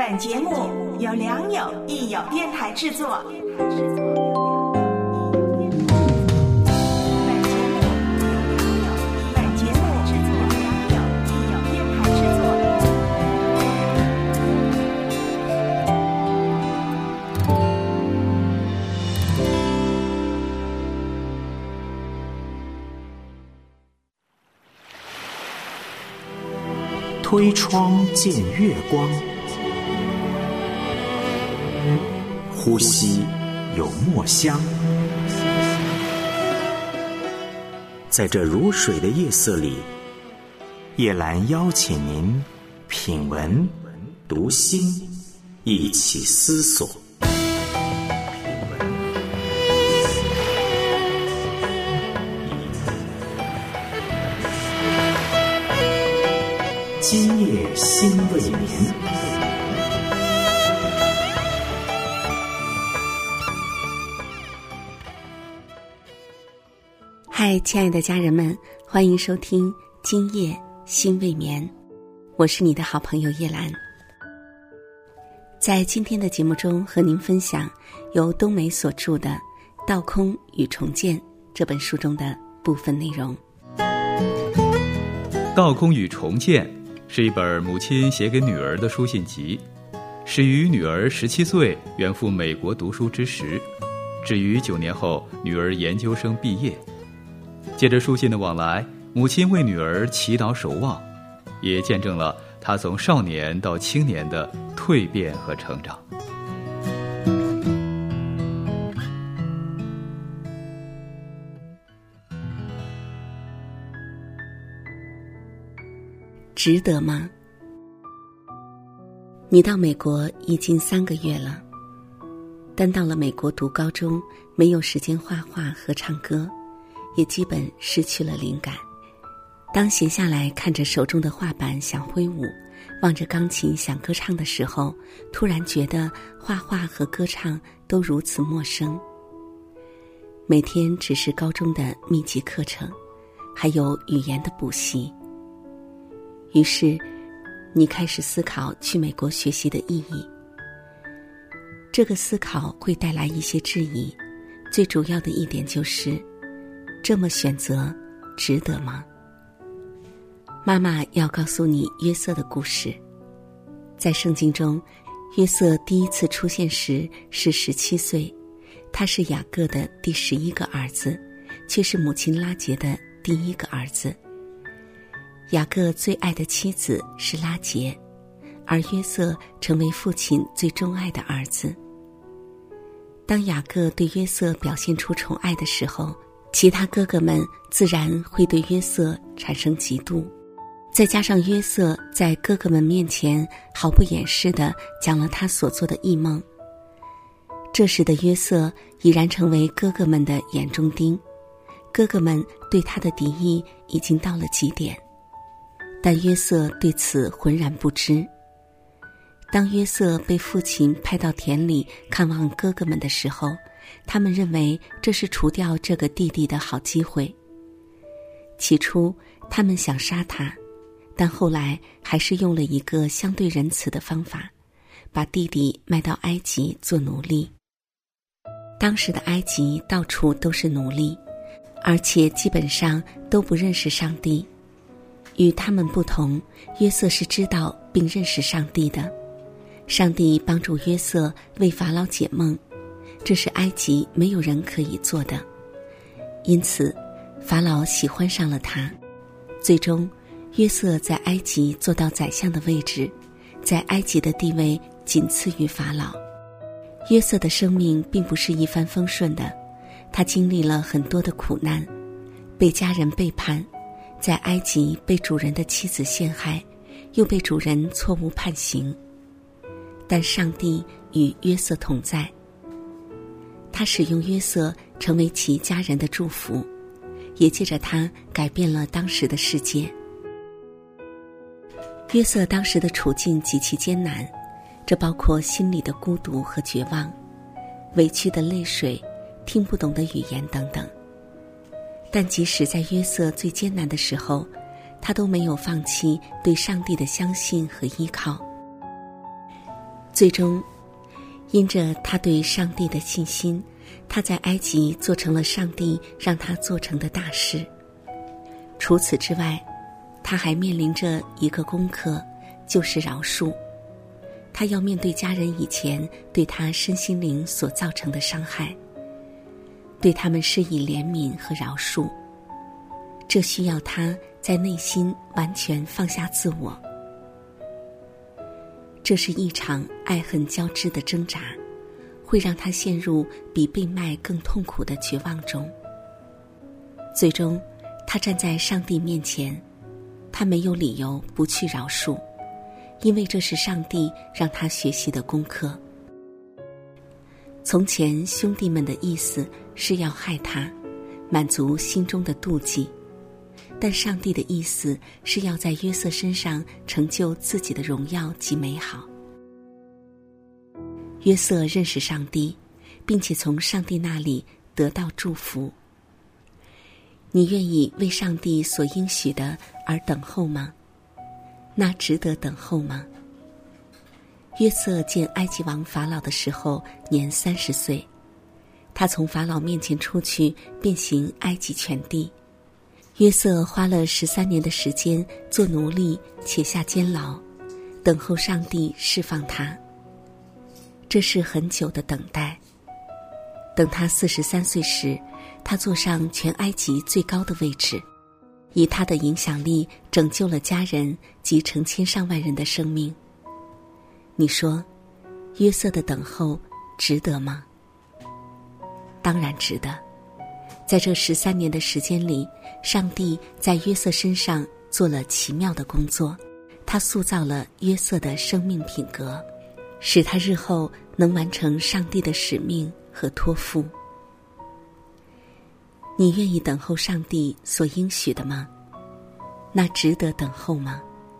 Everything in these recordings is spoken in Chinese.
本节目由良友益友电台制作。 推窗见月光，呼吸有墨香。在这如水的夜色里，叶兰邀请您品文读心，一起思索。今夜心未眠。 嗨，亲爱的家人们，欢迎收听今夜心未眠，我是你的好朋友叶兰。在今天的节目中和您分享由冬梅所著的《道空与重建》这本书中的部分内容。 《道空与重建》是一本母亲写给女儿的书信集，始于女儿17岁远赴美国读书之时，至于9年后女儿研究生毕业。借着书信的往来，母亲为女儿祈祷守望，也见证了她从少年到青年的蜕变和成长。 值得吗？你到美国已经3个月了，但到了美国读高中，没有时间画画和唱歌，也基本失去了灵感。当闲下来看着手中的画板想挥舞，望着钢琴想歌唱的时候，突然觉得画画和歌唱都如此陌生。每天只是高中的密集课程，还有语言的补习。于是你开始思考去美国学习的意义。这个思考会带来一些质疑，最主要的一点就是这么选择值得吗？妈妈要告诉你约瑟的故事。在圣经中，约瑟第一次出现时是17岁，他是雅各的第11个儿子，却是母亲拉结的第1个儿子。雅各最爱的妻子是拉结，而约瑟成为父亲最钟爱的儿子。当雅各对约瑟表现出宠爱的时候，其他哥哥们自然会对约瑟产生嫉妒，再加上约瑟在哥哥们面前毫不掩饰地讲了他所做的异梦，这时的约瑟已然成为哥哥们的眼中钉，哥哥们对他的敌意已经到了极点。但约瑟对此浑然不知。当约瑟被父亲派到田里看望哥哥们的时候，他们认为这是除掉这个弟弟的好机会。起初他们想杀他，但后来还是用了一个相对仁慈的方法，把弟弟卖到埃及做奴隶。当时的埃及到处都是奴隶，而且基本上都不认识上帝。与他们不同，约瑟是知道并认识上帝的。上帝帮助约瑟为法老解梦，这是埃及没有人可以做的。因此，法老喜欢上了他。最终，约瑟在埃及做到宰相的位置，在埃及的地位仅次于法老。约瑟的生命并不是一帆风顺的，他经历了很多的苦难，被家人背叛，在埃及被主人的妻子陷害，又被主人错误判刑。但上帝与约瑟同在，他使用约瑟成为其家人的祝福，也借着他改变了当时的世界。约瑟当时的处境极其艰难，这包括心里的孤独和绝望，委屈的泪水，听不懂的语言等等。但即使在约瑟最艰难的时候，他都没有放弃对上帝的相信和依靠。 最终，因着他对上帝的信心，他在埃及做成了上帝让他做成的大事。除此之外，他还面临着一个功课，就是饶恕。他要面对家人以前对他身心灵所造成的伤害，对他们施以怜悯和饶恕。这需要他在内心完全放下自我。这是一场爱恨交织的挣扎，会让他陷入比被卖更痛苦的绝望中。最终，他站在上帝面前，他没有理由不去饶恕，因为这是上帝让他学习的功课。从前兄弟们的意思是要害他，满足心中的妒忌，但上帝的意思是要在约瑟身上成就自己的荣耀及美好。约瑟认识上帝，并且从上帝那里得到祝福。你愿意为上帝所应许的而等候吗？那值得等候吗？约瑟见埃及王法老的时候年30岁，他从法老面前出去，遍行埃及全地。约瑟花了13年的时间做奴隶，且下监牢，等候上帝释放他。这是很久的等待。等他43岁时，他坐上全埃及最高的位置，以他的影响力拯救了家人及成千上万人的生命。你说，约瑟的等候值得吗？当然值得。在这13年的时间里，上帝在约瑟身上做了奇妙的工作，他塑造了约瑟的生命品格，使他日后能完成上帝的使命和托付。你愿意等候上帝所应许的吗？那值得等候吗？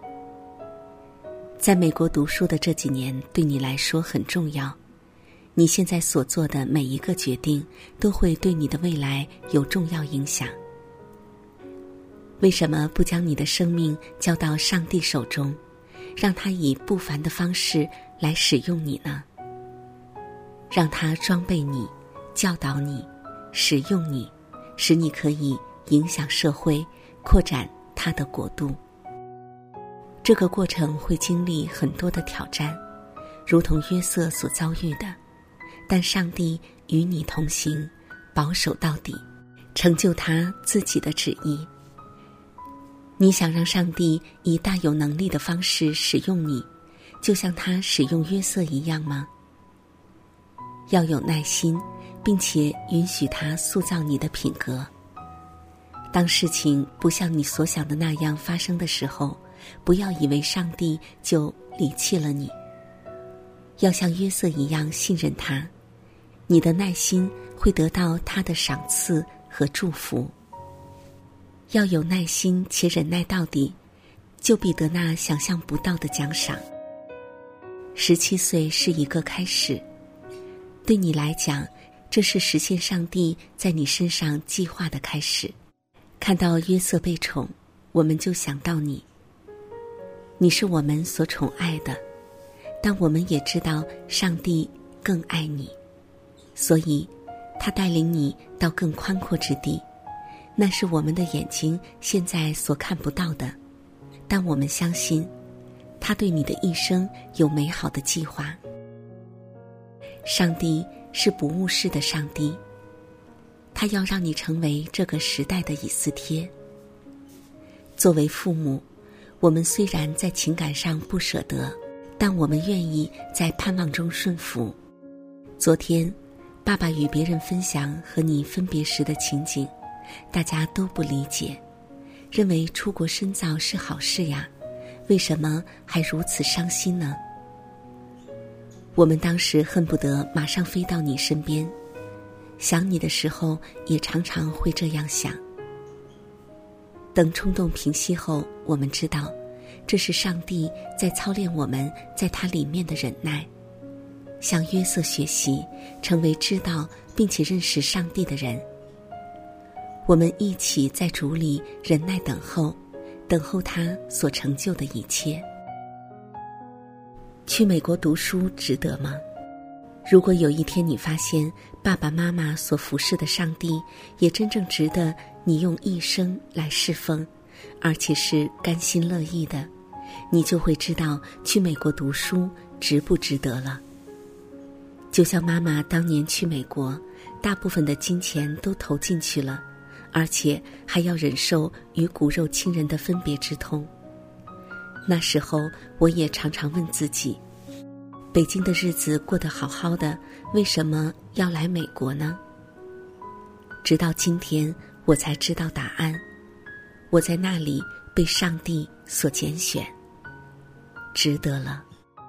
在美国读书的这几年对你来说很重要，你现在所做的每一个决定都会对你的未来有重要影响。为什么不将你的生命交到上帝手中，让他以不凡的方式来使用你呢？让他装备你，教导你，使用你，使你可以影响社会，扩展他的国度。这个过程会经历很多的挑战，如同约瑟所遭遇的，但上帝与你同行，保守到底，成就他自己的旨意。你想让上帝以大有能力的方式使用你，就像他使用约瑟一样吗？要有耐心，并且允许他塑造你的品格。当事情不像你所想的那样发生的时候，不要以为上帝就离弃了你。要像约瑟一样信任他，你的耐心会得到他的赏赐和祝福。要有耐心且忍耐到底，就必得那想象不到的奖赏。17岁是一个开始，对你来讲，这是实现上帝在你身上计划的开始。看到约瑟被宠，我们就想到你。你是我们所宠爱的，但我们也知道上帝更爱你，所以他带领你到更宽阔之地。那是我们的眼睛现在所看不到的，但我们相信他对你的一生有美好的计划。上帝是不误事的上帝，他要让你成为这个时代的以斯帖。作为父母，我们虽然在情感上不舍得，但我们愿意在盼望中顺服。昨天爸爸与别人分享和你分别时的情景，大家都不理解，认为出国深造是好事呀，为什么还如此伤心呢？我们当时恨不得马上飞到你身边，想你的时候也常常会这样想。等冲动平息后，我们知道这是上帝在操练我们在他里面的忍耐，向约瑟学习，成为知道并且认识上帝的人。我们一起在主里忍耐等候，等候他所成就的一切。 去美国读书值得吗？如果有一天你发现爸爸妈妈所服侍的上帝也真正值得你用一生来侍奉，而且是甘心乐意的，你就会知道去美国读书值不值得了。就像妈妈当年去美国，大部分的金钱都投进去了，而且还要忍受与骨肉亲人的分别之痛。那时候我也常常问自己，北京的日子过得好好的，为什么要来美国呢？直到今天我才知道答案，我在那里被上帝所拣选，值得了。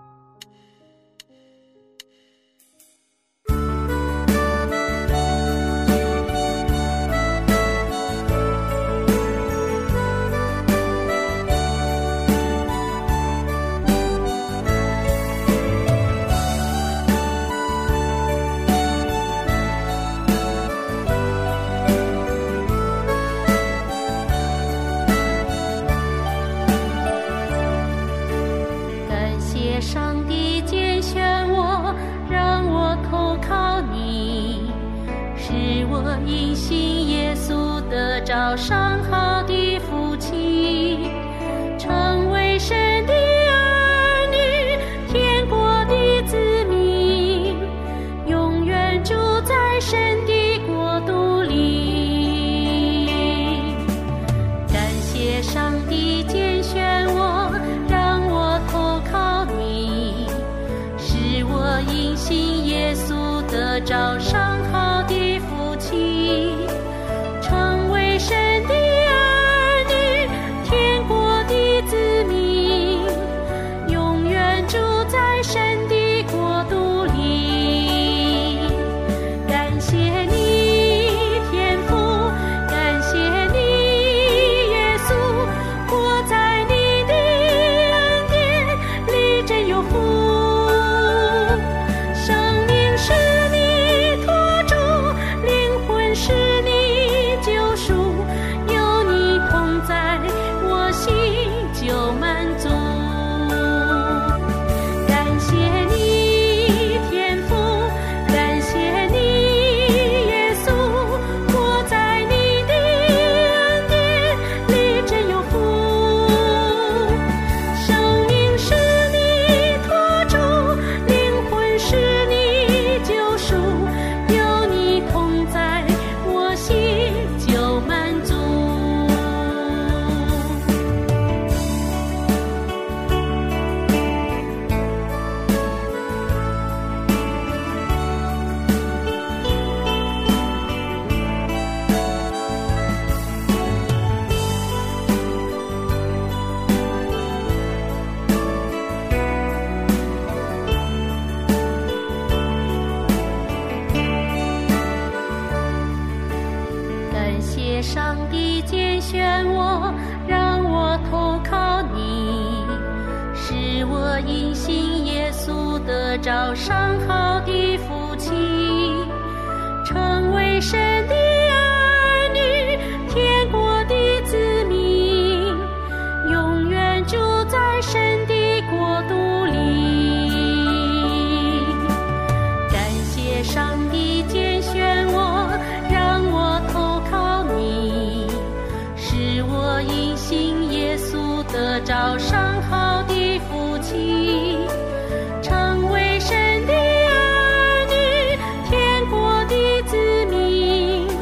上帝拣选我，让我投靠你，使我因信耶稣得着上好的福气，成为神的儿女，天国的子民，永远住在神的国度里。感谢上帝拣选我，让我投靠你，使我因信耶稣得着上好的福气，成为神的儿女，天国的子民，永远住在神的国度里。感谢你天父，感谢你耶稣，活在你的恩典里真有福。生命是你托住，灵魂是你救赎，有你同在，我心就满足。感谢你天父，感谢你耶稣，活在你的恩典里真有福。生命是你托住，灵魂是你救赎，有你同在，我心就满足。感谢上帝拣选我，让我投靠你，使我因信耶稣得着上好的福气，成为神的儿女，天国的子民，永远住在神的国度里。感谢上帝拣选我，让我投靠你，使我因信耶稣得着上好的福气，成为神的儿女，天国的子民，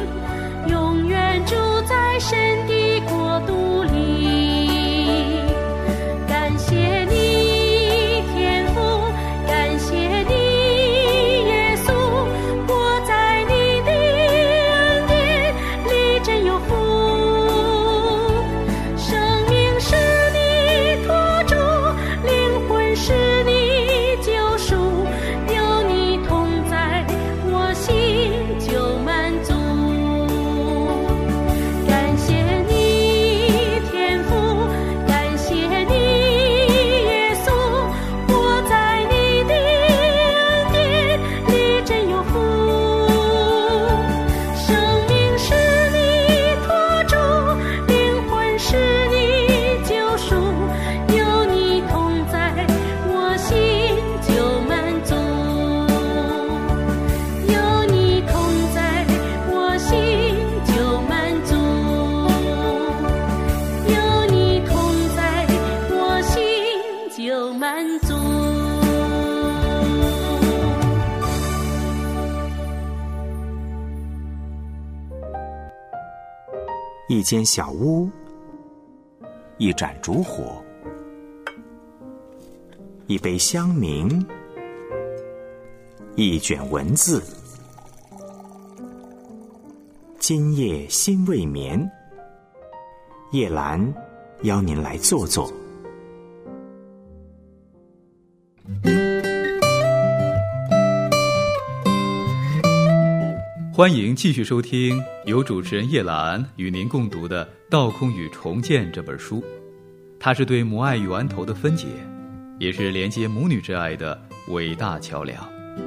一间小屋，一盏烛火，一杯香茗，一卷文字。今夜心未眠，叶兰邀您来坐坐。 欢迎继续收听由主持人叶兰与您共读的《道空与重建》这本书，它是对母爱与源头的分解，也是连接母女之爱的伟大桥梁。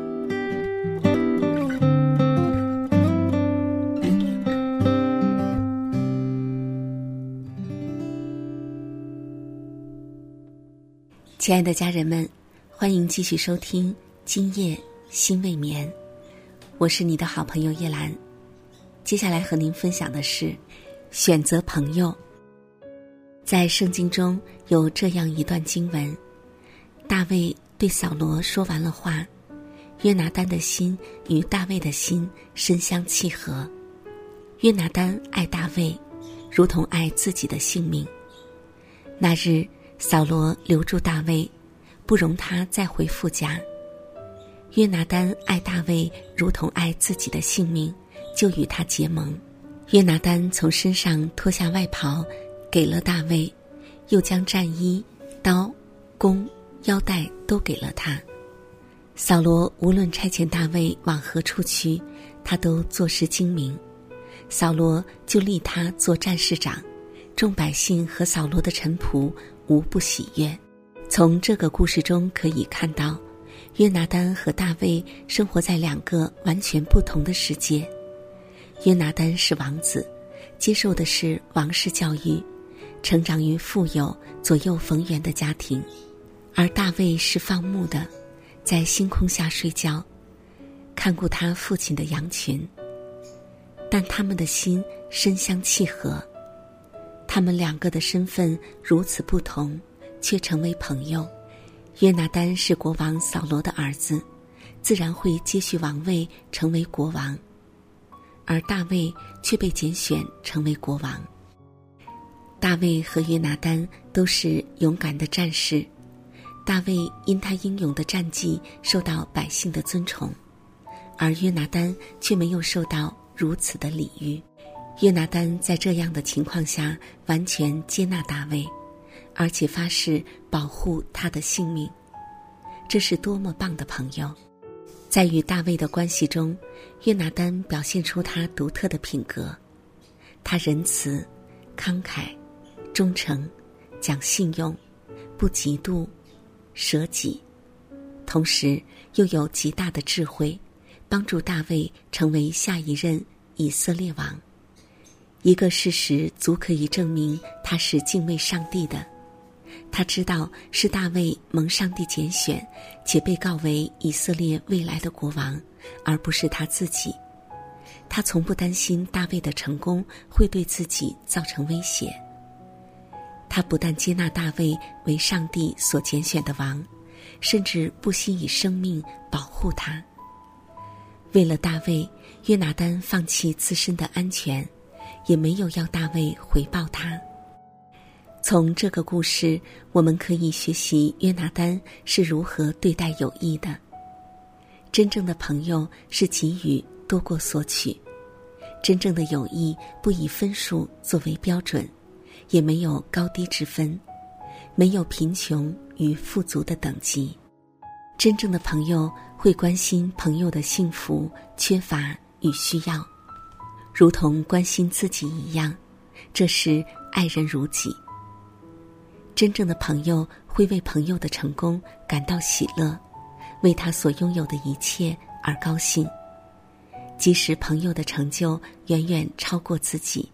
亲爱的家人们，欢迎继续收听今夜心未眠，我是你的好朋友叶兰。接下来和您分享的是选择朋友。在圣经中有这样一段经文，大卫对扫罗说完了话，约拿单的心与大卫的心深相契合。约拿单爱大卫，如同爱自己的性命。那日扫罗留住大卫，不容他再回父家。约拿单爱大卫如同爱自己的性命，就与他结盟。约拿单从身上脱下外袍给了大卫，又将战衣、刀、弓、腰带都给了他。扫罗无论差遣大卫往何处去，他都做事精明。扫罗就立他做战士长，众百姓和扫罗的臣仆无不喜悦。从这个故事中可以看到，约拿单和大卫生活在两个完全不同的世界。约拿单是王子，接受的是王室教育，成长于富有、左右逢源的家庭；而大卫是放牧的，在星空下睡觉，看顾他父亲的羊群。但他们的心深相契合，他们两个的身份如此不同，却成为朋友。约拿单是国王扫罗的儿子，自然会接续王位成为国王，而大卫却被拣选成为国王。大卫和约拿单都是勇敢的战士，大卫因他英勇的战绩受到百姓的尊崇，而约拿单却没有受到如此的礼遇。约拿单在这样的情况下完全接纳大卫，而且发誓保护他的性命。这是多么棒的朋友！在与大卫的关系中，约拿单表现出他独特的品格。他仁慈、慷慨、忠诚、讲信用，不嫉妒、舍己，同时又有极大的智慧，帮助大卫成为下一任以色列王。一个事实足可以证明他是敬畏上帝的。他知道是大卫蒙上帝拣选，且被告为以色列未来的国王，而不是他自己。他从不担心大卫的成功会对自己造成威胁。他不但接纳大卫为上帝所拣选的王，甚至不惜以生命保护他。为了大卫，约拿单放弃自身的安全，也没有要大卫回报他。从这个故事，我们可以学习约拿单是如何对待友谊的。真正的朋友是给予多过索取，真正的友谊不以分数作为标准，也没有高低之分，没有贫穷与富足的等级。真正的朋友会关心朋友的幸福、缺乏与需要，如同关心自己一样，这是爱人如己。真正的朋友会为朋友的成功感到喜乐，为他所拥有的一切而高兴，即使朋友的成就远远超过自己。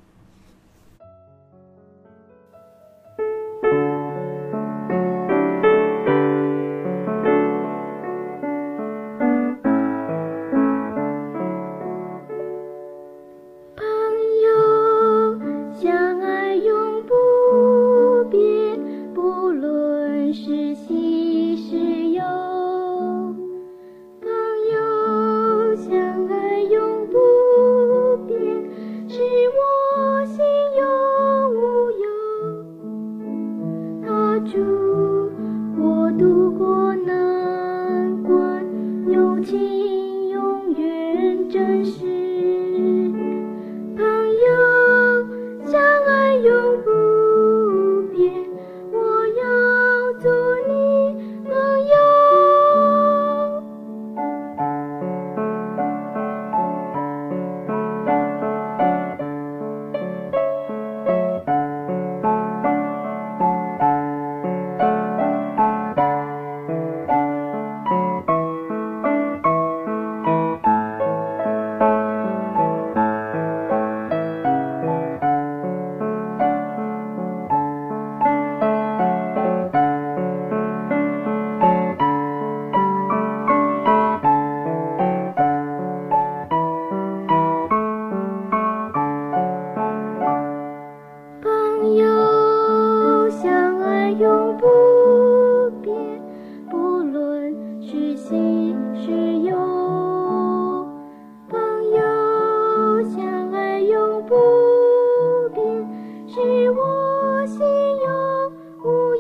是我情永远真实。朋友相爱永不变，我要做你朋友。朋友相爱永不变，不论是喜是忧。朋友相爱永不变，是我心有无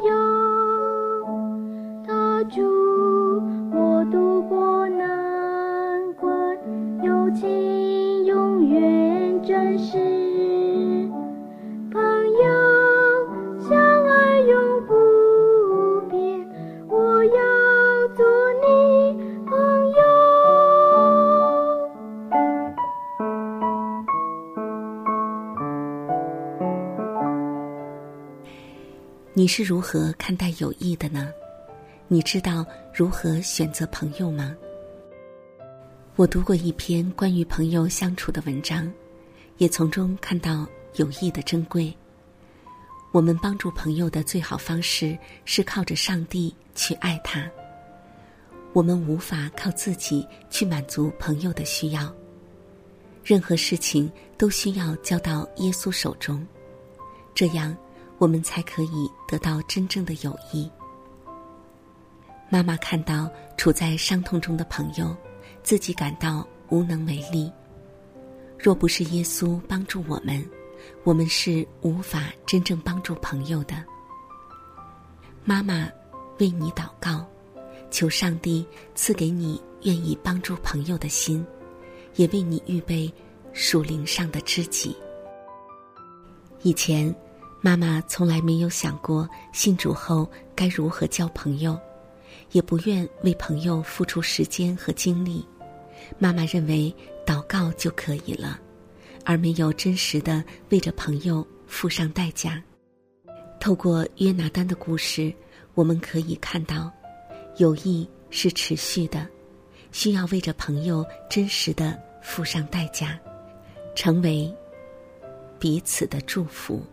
忧。他助我度过难关，友情永远真实。朋友相爱永不变，我要做你朋友。 你是如何看待友谊的呢？你知道如何选择朋友吗？我读过一篇关于朋友相处的文章，也从中看到友谊的珍贵。我们帮助朋友的最好方式是靠着上帝去爱他。我们无法靠自己去满足朋友的需要，任何事情都需要交到耶稣手中，这样我们才可以得到真正的友谊。妈妈看到处在伤痛中的朋友，自己感到无能为力。若不是耶稣帮助我们，我们是无法真正帮助朋友的。妈妈为你祷告，求上帝赐给你愿意帮助朋友的心，也为你预备属灵上的知己。以前妈妈从来没有想过信主后该如何交朋友，也不愿为朋友付出时间和精力。妈妈认为祷告就可以了，而没有真实的为着朋友付上代价。透过约拿单的故事，我们可以看到友谊是持续的，需要为着朋友真实的付上代价，成为彼此的祝福。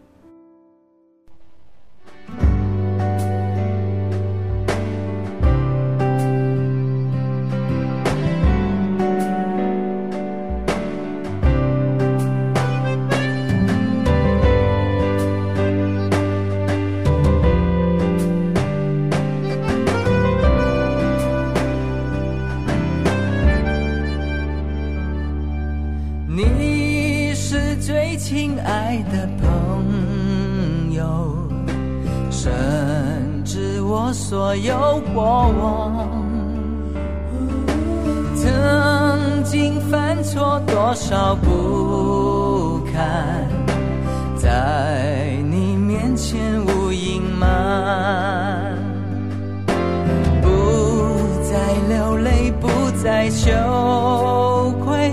你是最亲爱的朋友，深知我所有过往，曾经犯错多少不堪，在你面前无隐瞒，不再流泪，不再羞愧，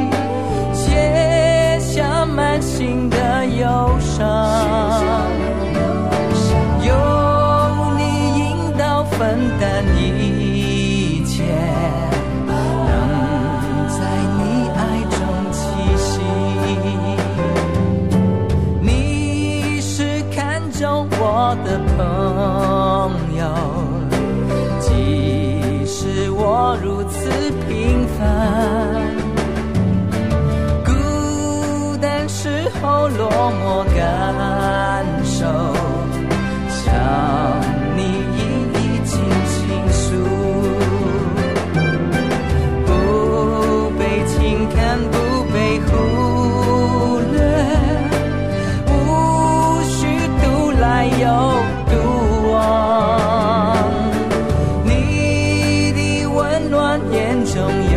卸下满心的忧伤，有你引导分担一切，能在你爱中栖息。你是看重我的朋友，即使我如此平凡，时候落寞感受，向你一一倾诉，不被轻看，不被忽略，无需独来又独往，你的温暖也中有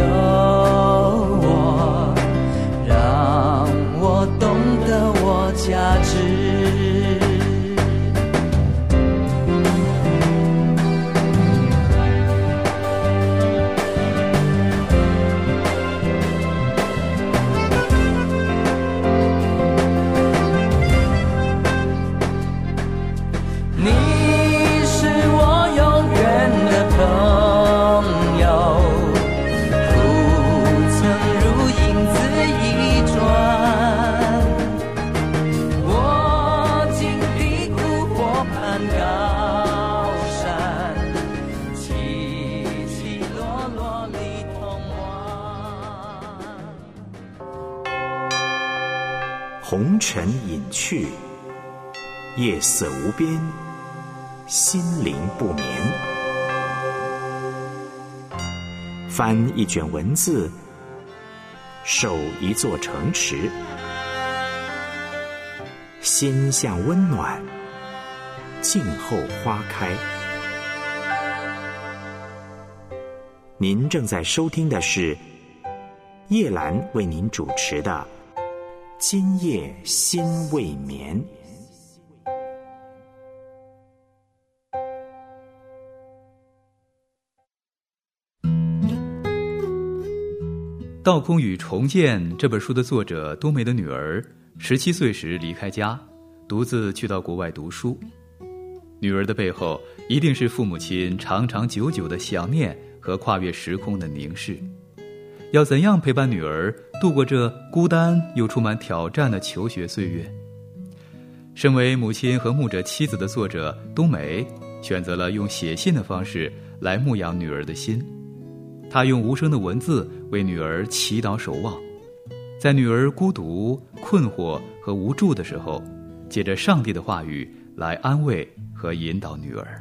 我，让我懂得我价值。 红尘隐去，夜色无边，心灵不眠。翻一卷文字，守一座城池，心向温暖，静候花开。您正在收听的是叶兰为您主持的今夜心未眠。 《道空与重建》这本书的作者冬梅的女儿17岁时离开家，独自去到国外读书。女儿的背后一定是父母亲长长久久的想念和跨越时空的凝视。要怎样陪伴女儿度过这孤单又充满挑战的求学岁月？身为母亲和牧者妻子的作者冬梅选择了用写信的方式来牧养女儿的心。她用无声的文字为女儿祈祷守望，在女儿孤独、困惑和无助的时候，借着上帝的话语来安慰和引导女儿。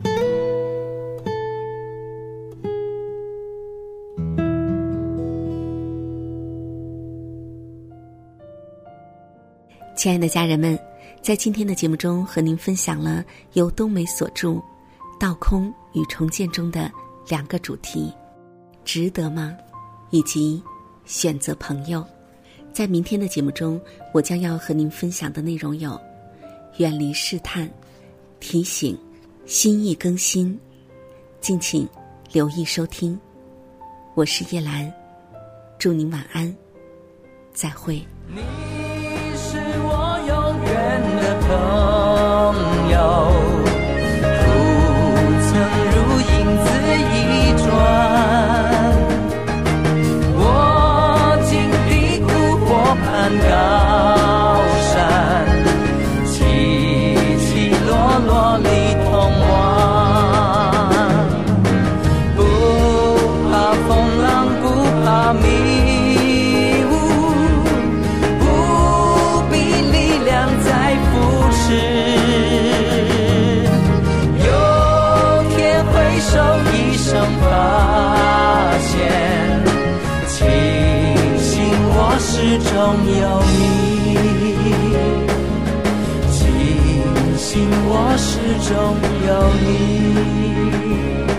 亲爱的家人们，在今天的节目中和您分享了由冬梅所著《道空与重建》中的2个主题：值得吗？以及选择朋友。在明天的节目中，我将要和您分享的内容有：远离试探、提醒、心意更新。敬请留意收听。我是叶兰，祝您晚安，再会。 你是我永远的朋友，不曾如影子一转，我经历苦火攀高山，起起落落里通往，不怕风浪，不怕迷雾，不必力量再扶持，有天回首一生发现，庆幸我始终有你，庆幸我始终有你。